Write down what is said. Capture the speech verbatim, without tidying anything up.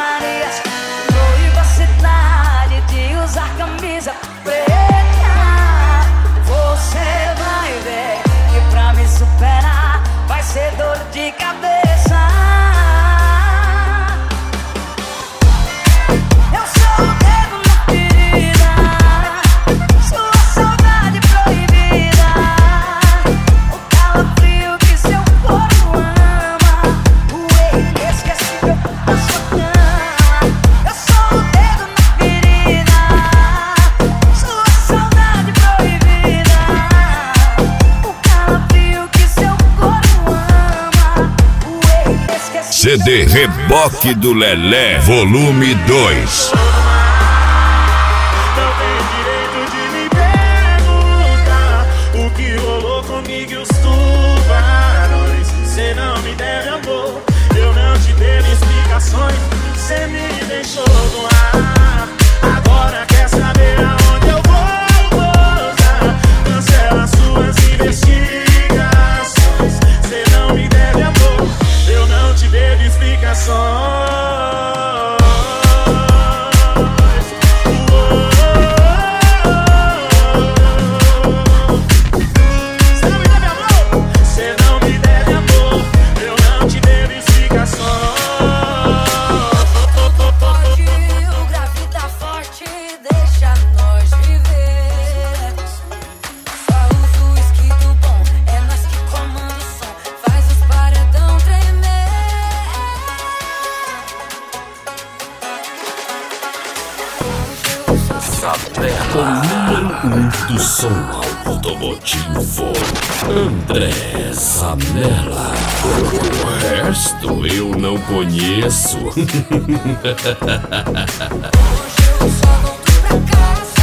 Marias. Proíba a cidade de usar camisa preta. Você vai ver que pra me superar vai ser dor de cabeça. Eu sou o dedo na ferida, sua saudade proibida, o calafrio que seu corpo ama, o inesquecível da sua cama. Eu sou o dedo na ferida, sua saudade proibida, o calafrio que seu corpo ama, o inesquecível. C D Reboque do Lelé, volume dois. Não tem direito de me perguntar o que rolou comigo e os tubarões. Cê não me deve amor, eu não te devo explicações. Cê me deixou no ar, agora quer saber aonde eu vou pousar. Cancela suas investigações. Cê não me deve amor, eu não te devo explicações. O número um do som automotivo, André Zanella. O resto eu não conheço. Hoje eu só volto pra casa